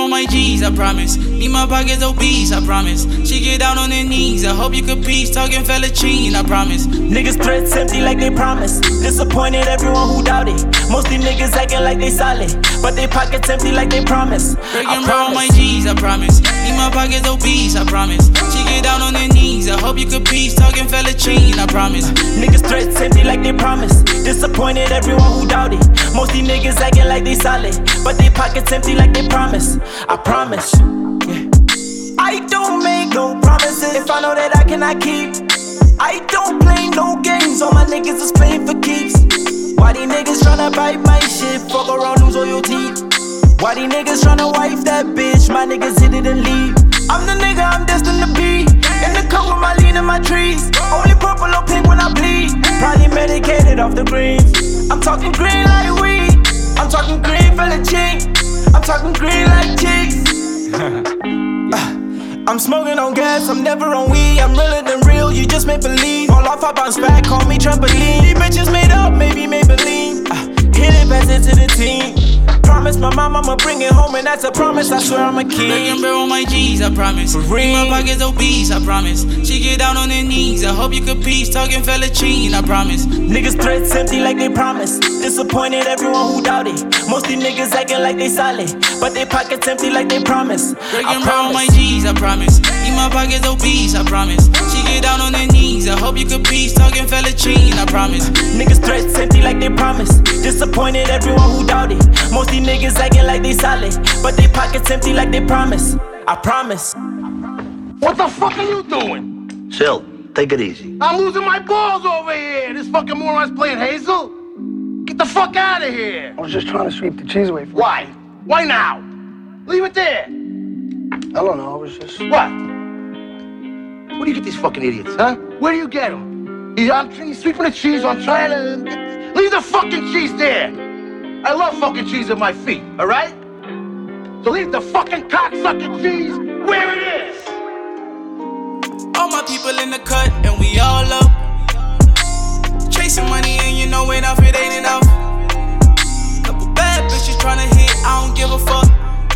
on my G's, I promise. Need my pockets obese, I promise. She get down on her knees, I hope you could peace. Talking fella cheating, I promise. Niggas threats empty like they promised. Disappointed everyone who doubted. Most these niggas acting like they solid, but they pockets empty like they promised. Breaking bro on my G's, I promise. Need my pockets obese, I promise. She get down on her knees, I hope you could peace. Talking fella cheating, I promise. Niggas threats empty like they promised. Disappointed everyone who doubted. Most these niggas acting like they solid, but they pockets empty like they promise. I promise. Yeah. I don't make no promises if I know that I cannot keep. I don't play no games, all my niggas is playing for keeps. Why these niggas tryna bite my shit? Fuck around, lose all your teeth. Why these niggas tryna wife that bitch? My niggas hit it and leave. I'm the nigga I'm destined to be. In the cup with my lean and my trees. Only purple or pink when I bleed. Probably medicated off the greens. I'm talking green like weed. I'm talking green for the cheek. I'm talking green like cheeks. I'm smoking on gas, I'm never on weed. I'm realer than real, you just make believe. Fall off, I bounce back, call me trampoline. These bitches made up, maybe Maybelline. Hit it, pass it to the team. Promise my mom I'ma bring it home, and that's a promise, I swear I'ma keep. Breaking bro on my G's, I promise. Need my pockets obese, I promise. She get down on her knees, I hope you could peace. Talking fella cheating, I promise. Niggas threats empty like they promised. Disappointed everyone who doubted. Most these niggas acting like they solid, but they pockets empty like they promised. Breaking bro on my G's, I promise. Need my pockets obese, I promise. She get down on her knees, I hope you could peace. Talking fella cheating, I promise. Niggas threats empty like they promised. Disappointed everyone who doubted. Most these niggas acting like they solid, but they pockets empty like they promise. I promise. What the fuck are you doing? Sil, take it easy. I'm losing my balls over here. This fucking moron's playing Hazel. Get the fuck out of here. I was just trying to sweep the cheese away from Why? Why now? Leave it there. I don't know, I was just... What? Where do you get these fucking idiots, huh? Where do you get them? He's sweeping the cheese, I'm trying to... Leave the fucking cheese there. I love fucking cheese at my feet, all right? So leave the fucking cocksucking cheese where it is. All my people in the cut, and we all up. Chasing money, and you know enough, it ain't enough. Couple bad bitches tryna hit, I don't give a fuck.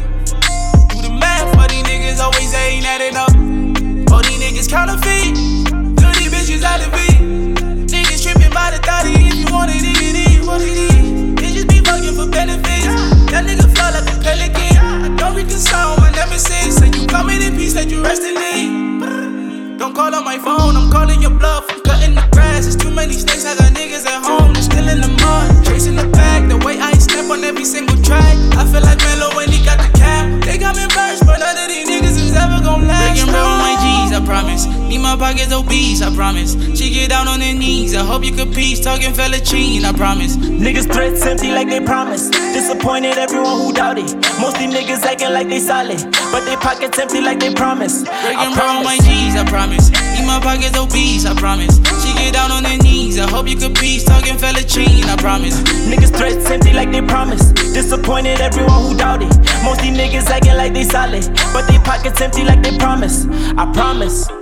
Do the math, for these niggas always ain't adding up. All these niggas counterfeit, dirty bitches out of beat. Niggas tripping by the 30, if you want it, you want it. Bitches be fucking for benefits. That nigga fly like a pelican. I don't reconcile my nemesis. And you coming in peace, that you rest in me. Don't call on my phone, I'm calling your bluff. I'm cutting the grass, there's too many snakes. I got niggas at home, they're still in the mud. Chasing the bag, the way I step on every single track. I feel like Melo when he got the cap. They got me first, but none of these niggas is ever gon' last. Breaking bro on my G's, I promise. Need my pockets obese, I promise. She get down on her knees, I hope you could peace. Talking fella cheating, I promise. Niggas threats empty like they promised. Disappointed everyone who doubted. Most these niggas acting like they solid, but they pockets empty like they promised. Breaking bro on my G's, I promise. Need my pockets obese, I promise. She get down on her knees, I hope you could peace. Talking fella cheating, I promise. Niggas threats empty like they promised. Disappointed everyone who doubted. Most these niggas acting like they solid, but they pockets empty like they promised. I promise.